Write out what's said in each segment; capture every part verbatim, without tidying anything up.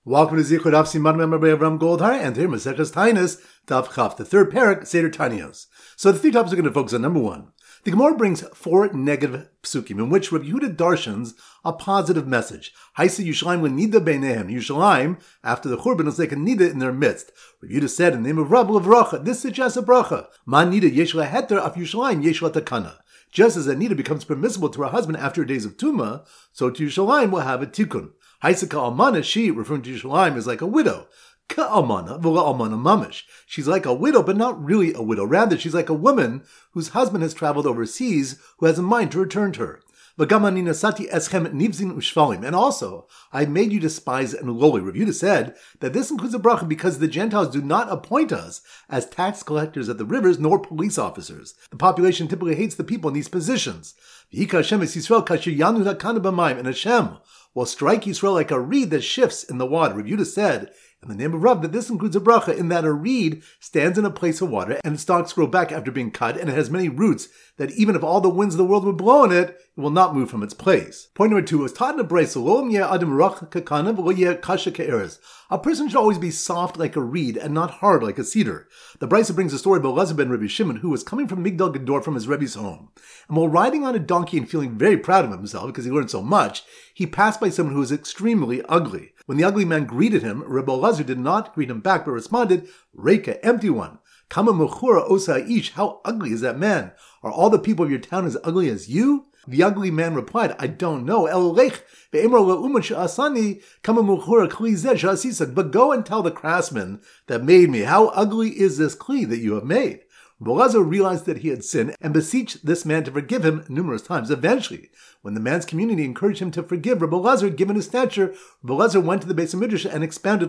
Welcome to Zichud Daf Siman Member Avram Goldhar, and here Maseches Tainis Daf Chaf, the third parak Seder Tanios. So the three topics are going to focus on number one. The Gemara brings four negative psukim in which Rabbi Yehuda darshans a positive message. Haisa Yushalayim Nida Beinehem. Yushalayim, after the Churban, is like a nida in their midst. Rabbi Yehuda said in the name of Rabbi Levracha, this suggests a bracha. Ma nida yesh la heter af Yushalayim yesh la takana. Just as a nida becomes permissible to her husband after days of Tuma, so to Yushalayim will have a tikkun. Haisa Ka'almana, she, referring to Yushalayim, is like a widow. Ka'almana, v'la almana mamish. She's like a widow, but not really a widow. Rather, she's like a woman whose husband has traveled overseas, who has a mind to return to her. And also, I made you despise and lowly. Rav Yehuda said that this includes a bracha because the Gentiles do not appoint us as tax collectors at the rivers nor police officers. The population typically hates the people in these positions. And Hashem will strike Yisrael like a reed that shifts in the water. Rav Yehuda said, in the name of Rav, that this includes a bracha in that a reed stands in a place of water and its stalks grow back after being cut, and it has many roots that even if all the winds of the world would blow on it, it will not move from its place. Point number two is taught in the Brayso, a person should always be soft like a reed and not hard like a cedar. The Brayso brings a story about Elazar ben Rabbi Shimon, who was coming from Migdal Gedor from his Rebbe's home. And while riding on a donkey and feeling very proud of himself because he learned so much, he passed by someone who was extremely ugly. When the ugly man greeted him, Rebbe Elazar did not greet him back, but responded, Reika, empty one. Kama mechura osa ish, how ugly is that man? Are all the people of your town as ugly as you? The ugly man replied, I don't know. But go and tell the craftsman that made me, how ugly is this kli that you have made? Rebbe Elazar realized that he had sinned and beseeched this man to forgive him numerous times. Eventually, when the man's community encouraged him to forgive Rebbe Elazar, given his stature, Rebbe Elazar went to the Beis Midrash and expounded,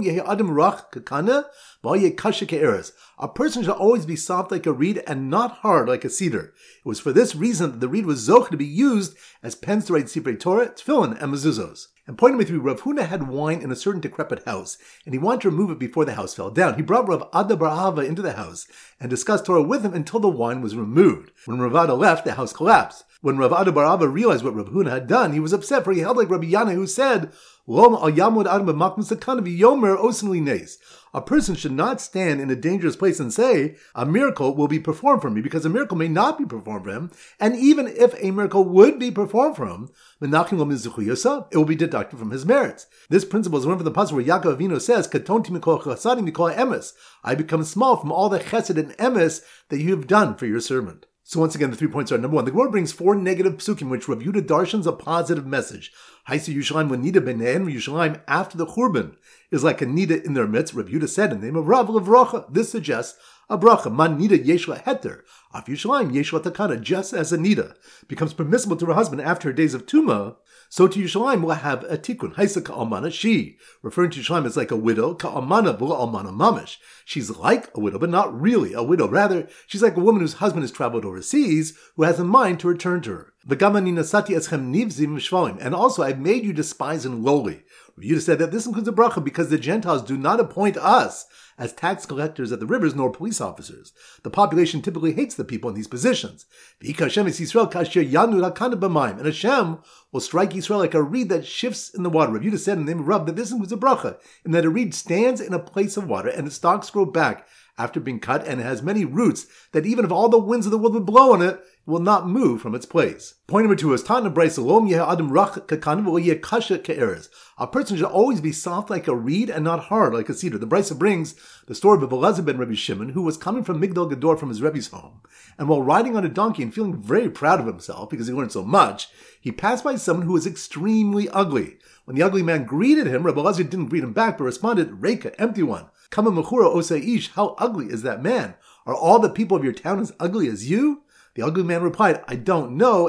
a person shall always be soft like a reed and not hard like a cedar. It was for this reason that the reed was zoch to be used as pens to write Sifrei Torah, Tefillin, and mezuzos. And point number three, Rav Huna had wine in a certain decrepit house, and he wanted to remove it before the house fell down. He brought Rav Ada bar Ahava into the house and discussed Torah with him until the wine was removed. When Rav Ada left, the house collapsed. When Rav Ada bar Ahava realized what Rav Huna had done, he was upset, for he held like Rabbi Yana, who said, Lom al yamud adam b'makam sakana v'yomer osin nes. A person should not stand in a dangerous place and say, a miracle will be performed for me, because a miracle may not be performed for him, and even if a miracle would be performed for him, it will be deducted from his merits. This principle is one from the passage where Yaakov Avinu says, Katonti mikol chasadim mikol emes. I become small from all the chesed and emes that you have done for your servant. So once again, the three points are, number one, the Gemara brings four negative psukim, which Rav Yehuda darshans a positive message. Haisa Yushalayim when nida b'nehen, Yushalayim after the Churban is like a nida in their midst. Rav Yehuda said in the name of Rav Levracha, this suggests a bracha. Man nida yesh la heter, af Yushalayim yesh la takana. Just as a nida becomes permissible to her husband after her days of Tuma, so to Yushalayim will have a tikkun. Haisa ka'almana, she, referring to Yushalayim as like a widow, ka'almana v'la almana mamish. She's like a widow, but not really a widow. Rather, she's like a woman whose husband has traveled overseas, who has a mind to return to her. And also, I've made you despise and lowly. Rav Yehuda said that this includes a bracha because the Gentiles do not appoint us as tax collectors at the rivers nor police officers. The population typically hates the people in these positions. And Hashem will strike Yisrael like a reed that shifts in the water. Rav Yehuda said in the name of Rav that this includes a bracha, in that a reed stands in a place of water and its stalks grow back after being cut, and it has many roots that even if all the winds of the world would blow on it, it will not move from its place. Point number two is taught in the Brayso, a person should always be soft like a reed and not hard like a cedar. The Brayso brings the story of Elazar ben Rabbi Shimon, who was coming from Migdal Gedor from his Rebbe's home, and while riding on a donkey and feeling very proud of himself because he learned so much, he passed by someone who was extremely ugly. When the ugly man greeted him, Rebbe Elazar didn't greet him back, but responded, Reika, empty one. Kama mechura osa ish, how ugly is that man? Are all the people of your town as ugly as you? The ugly man replied, I don't know.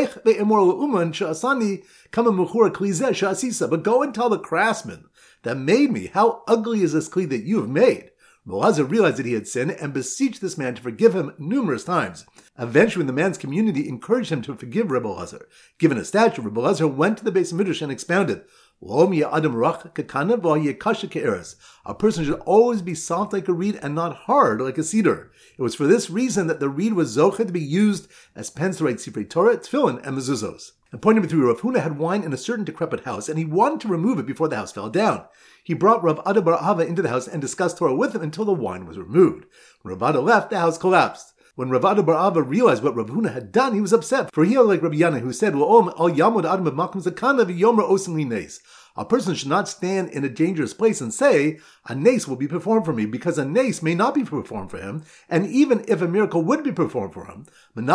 But go and tell the craftsman that made me, how ugly is this kli that you have made? Elazar realized that he had sinned and beseeched this man to forgive him numerous times. Eventually, when the man's community encouraged him to forgive Rebbe Elazar, given his stature, Rebbe Elazar went to the Beis Midrash and expounded, a person should always be soft like a reed and not hard like a cedar. It was for this reason that the reed was zochet to be used as pens to write Sifrei Torah, Tefillin, and mezuzos. And point number three, Rav Huna had wine in a certain decrepit house, and he wanted to remove it before the house fell down. He brought Rav Ada bar Ahava into the house and discussed Torah with him until the wine was removed. When Rav Ada left, the house collapsed. When Rav Ada bar Ahava realized what Rav Huna had done, he was upset, for he held like Rabbi Yana, who said, a person should not stand in a dangerous place and say, a nace will be performed for me, because a nace may not be performed for him, and even if a miracle would be performed for him,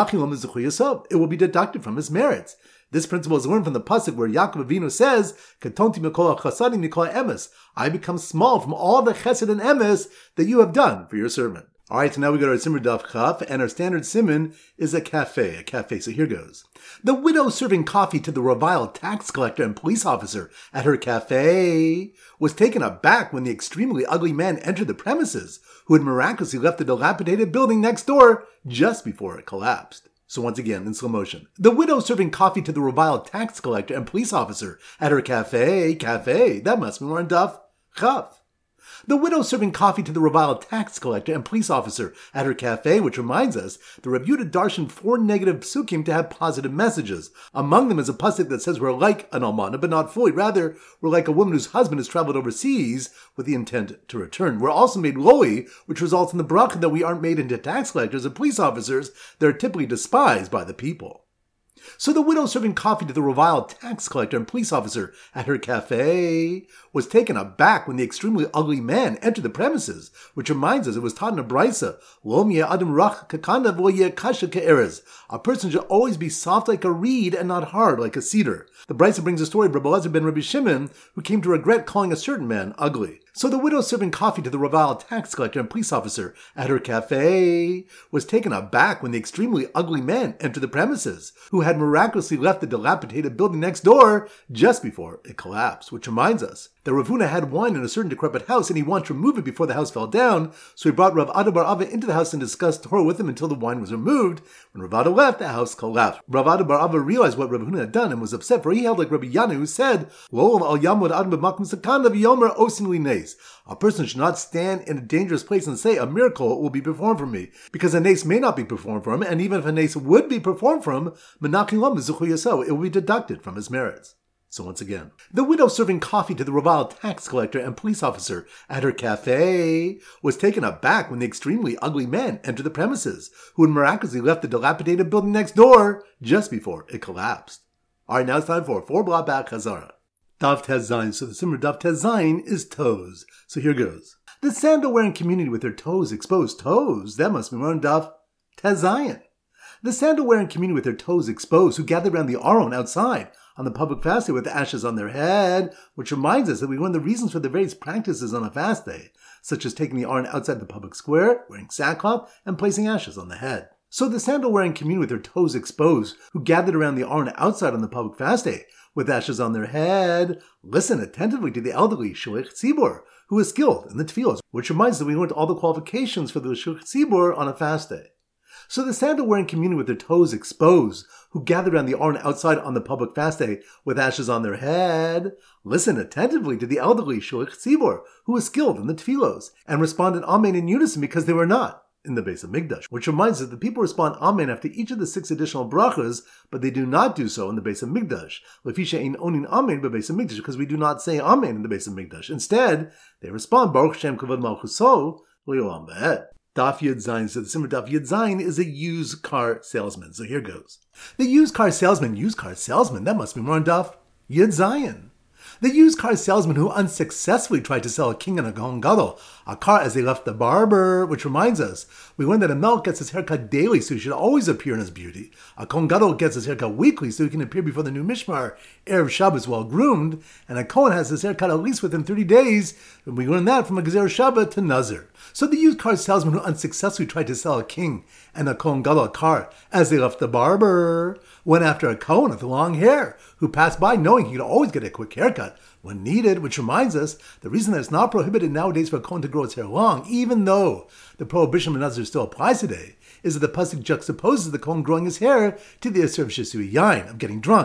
it will be deducted from his merits. This principle is learned from the pasuk where Yaakov Avinu says, "Katonti mikol chasadim mikol emes." I become small from all the chesed and emes that you have done for your servant. All right, so now we go to our Simmer Daf Chaf, and our standard simon is a cafe, a cafe. So here goes. The widow serving coffee to the reviled tax collector and police officer at her cafe was taken aback when the extremely ugly man entered the premises, who had miraculously left the dilapidated building next door just before it collapsed. So once again, in slow motion. The widow serving coffee to the reviled tax collector and police officer at her cafe, cafe, that must be more in Daf Chaf. The widow serving coffee to the reviled tax collector and police officer at her cafe, which reminds us, the Rav Yehuda darshan four negative psukim to have positive messages. Among them is a pasuk that says we're like an almana, but not fully. Rather, we're like a woman whose husband has traveled overseas with the intent to return. We're also made lowly, which results in the bracha that we aren't made into tax collectors and police officers that are typically despised by the people. So the widow serving coffee to the reviled tax collector and police officer at her cafe was taken aback when the extremely ugly man entered the premises, which reminds us it was taught in a brisa, Lo mi'eh adam rach kakanda v'lo yeh kasha ke'erez. A person should always be soft like a reed and not hard like a cedar. The brisa brings a story of Rabbi Elazar ben Rabbi Shimon, who came to regret calling a certain man ugly. So the widow serving coffee to the reviled tax collector and police officer at her cafe was taken aback when the extremely ugly man entered the premises, who had miraculously left the dilapidated building next door just before it collapsed, which reminds us that Rav Huna had wine in a certain decrepit house, and he wanted to remove it before the house fell down, so he brought Rav Ada bar Ahava into the house and discussed Torah with him until the wine was removed. When Rav Ada left, the house collapsed. Rav Ada bar Ahava realized what Rav Huna had done and was upset, for he held like Rabbi Yana, who said, Lo al yamod adam b'makom sakana v'yomer osin li nes. A person should not stand in a dangerous place and say, a miracle will be performed for me, because a nace may not be performed for him, and even if a nace would be performed for him, it will be deducted from his merits. So once again, the widow serving coffee to the reviled tax collector and police officer at her cafe was taken aback when the extremely ugly man entered the premises, who had miraculously left the dilapidated building next door just before it collapsed. All right, now it's time for four block back Chazara. Daf Tez Zayin. So the simmer Daf Tez Zayin is toes. So here goes. The sandal-wearing community with their toes exposed. Toes? That must be more on Daf Tez Zayin. The sandal-wearing community with their toes exposed, who gathered around the Aron outside on the public fast day with ashes on their head, which reminds us that we learn the reasons for the various practices on a fast day, such as taking the Aron outside the public square, wearing sackcloth, and placing ashes on the head. So the sandal-wearing community with their toes exposed, who gathered around the Aron outside on the public fast day with ashes on their head, listen attentively to the elderly Shlich Tzibur, who is skilled in the tefillos, which reminds us that we learned all the qualifications for the Shlich Tzibur on a fast day. So the sandal-wearing community with their toes exposed, who gathered around the Aron outside on the public fast day with ashes on their head, listen attentively to the elderly Shlich Tzibur, who is skilled in the tefillos, and responded Amen in unison because they were not in the Beis Hamikdash, which reminds us that people respond Amen after each of the six additional brachas, but they do not do so in the Beis Hamikdash. Lefisha ein onin Amen beBeis Hamikdash, because we do not say Amen in the Beis Hamikdash. Instead, they respond Baruch Shem Kavod Malchuso Le'olam V'ed. Daf Yud Zayin. So the simmer Daf Yud Zayin is a used car salesman. So here goes. The used car salesman, used car salesman, that must be more on Daf Yud Zayin. The used car salesman who unsuccessfully tried to sell a king and a Kohen Gadol a car as they left the barber, which reminds us, we learned that a Melech gets his haircut daily, so he should always appear in his beauty. A Kohen Gadol gets his haircut weekly, so he can appear before the new Mishmar, Erev Shabbos, well groomed, and a Kohen has his haircut at least within thirty days, and we learned that from a Gezer Shabbat to Nazir. So the used car salesman who unsuccessfully tried to sell a king and a Kohen Gadol a car as they left the barber went after a Kohen with long hair, who passed by knowing he could always get a quick haircut when needed, which reminds us, the reason that it's not prohibited nowadays for a Kohen to grow his hair long, even though the prohibition of Nazir still applies today, is that the pasuk juxtaposes the Kohen growing his hair to the Isser of Shisui Yain, of getting drunk.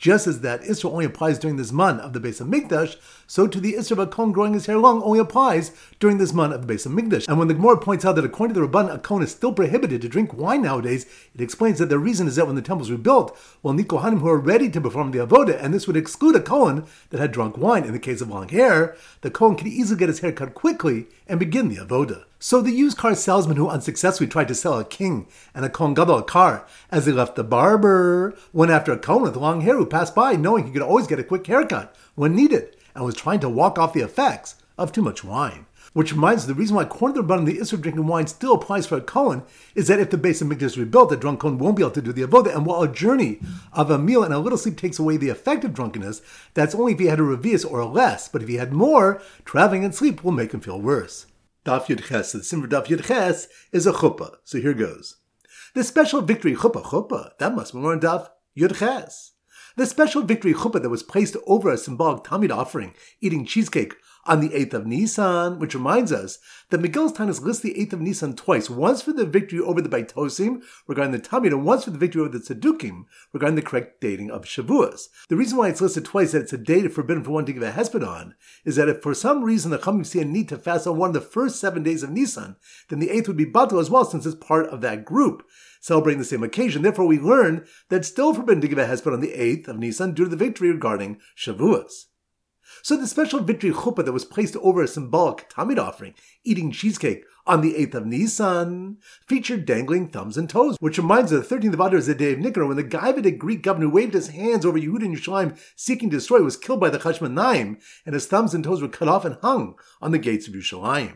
Just as that Isser only applies during this month of the Beis Hamikdash, so to the Isser of a Kohen growing his hair long only applies during this month of the Beis Hamikdash. And when the Gemara points out that according to the Rabban, a Kohen is still prohibited to drink wine nowadays, it explains that the reason is that when the temples were built, well, the Kohanim who are ready to perform the Avodah, and this would exclude a Kohen that had drunk wine. In the case of long hair, the Kohen could easily get his hair cut quickly and begin the Avodah. So the used car salesman who unsuccessfully tried to sell a king and a Kohen Gadol a car, as he left the barber, went after a Kohen with long hair who passed by, knowing he could always get a quick haircut when needed, and was trying to walk off the effects of too much wine. Which reminds us, the reason why according to the Rabbanan, the Isser of drinking wine still applies for a Kohen is that if the Beis Hamikdash is rebuilt, the drunk Kohen won't be able to do the Avodah, and while a journey of a meal and a little sleep takes away the effect of drunkenness, that's only if he had a revius or a less, but if he had more, traveling and sleep will make him feel worse. Daf Yud Ches, the sim for Daf Yud Ches is a chuppah, so here goes. The special victory chuppah, chuppah, that must be more on Daf Yud Ches. The special victory chuppah that was placed over a symbolic Tamid offering, eating cheesecake, on the eighth of Nisan, which reminds us that Megillus Tanis lists the eighth of Nisan twice, once for the victory over the Baitosim regarding the Tamid, and once for the victory over the Tzedukim regarding the correct dating of Shavuos. The reason why it's listed twice that it's a date forbidden for one to give a hesped on is that if for some reason the Chachamim see a need to fast on one of the first seven days of Nisan, then the eighth would be batel as well, since it's part of that group celebrating the same occasion. Therefore, we learn that it's still forbidden to give a hesped on the eighth of Nisan due to the victory regarding Shavuos. So the special victory chuppah that was placed over a symbolic Tamid offering, eating cheesecake, on the eighth of Nisan, featured dangling thumbs and toes, which reminds us the thirteenth of Adar is the day of Nicanor, when the Gaividic Greek governor who waved his hands over Yehuda and Yerushalayim seeking to destroy was killed by the Chashmonaim, and his thumbs and toes were cut off and hung on the gates of Yerushalayim.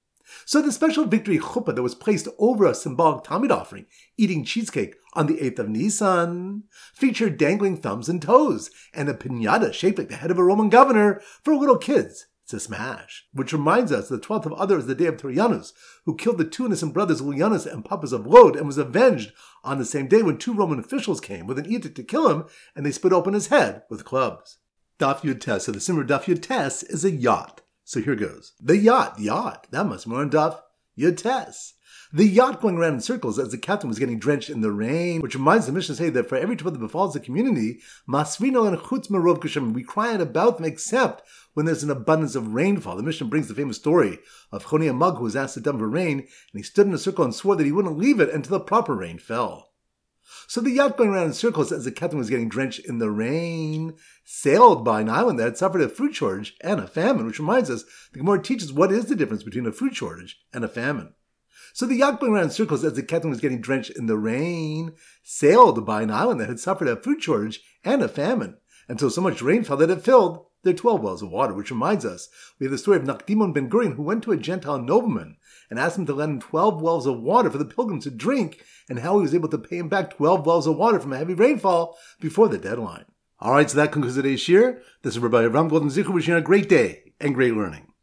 So the special victory chuppah that was placed over a symbolic Tamid offering, eating cheesecake, on the eighth of Nisan, featured dangling thumbs and toes, and a piñata shaped like the head of a Roman governor for little kids to smash. Which reminds us the twelfth of Adar is the day of Torianus, who killed the two innocent brothers Ulyanus and Papas of Lod, and was avenged on the same day when two Roman officials came with an edict to kill him, and they split open his head with clubs. Daf Yud Tes, so the simmer Daf Yud Tes is a yacht. So here goes. The yacht, yacht, that must be more on Daf Yud Tes. The yacht going around in circles as the captain was getting drenched in the rain, which reminds the Mishnah say that for every trouble that befalls the community, masrino and chutz merov kashem, we cry out about them except when there's an abundance of rainfall. The Mishnah brings the famous story of Choni Amag, who was asked to dump for rain, and he stood in a circle and swore that he wouldn't leave it until the proper rain fell. So the yacht going around in circles as the captain was getting drenched in the rain sailed by an island that had suffered a food shortage and a famine, which reminds us the Gemara teaches what is the difference between a food shortage and a famine. So the yacht going around in circles as the captain was getting drenched in the rain sailed by an island that had suffered a food shortage and a famine, until so much rain fell that it filled their twelve wells of water, which reminds us we have the story of Nakdimon ben Gurion, who went to a Gentile nobleman and asked him to lend him twelve wells of water for the pilgrims to drink, and how he was able to pay him back twelve wells of water from a heavy rainfall before the deadline. Alright, so that concludes today's shir. This is Rabbi Avram Golden Zichur wishing you a great day and great learning.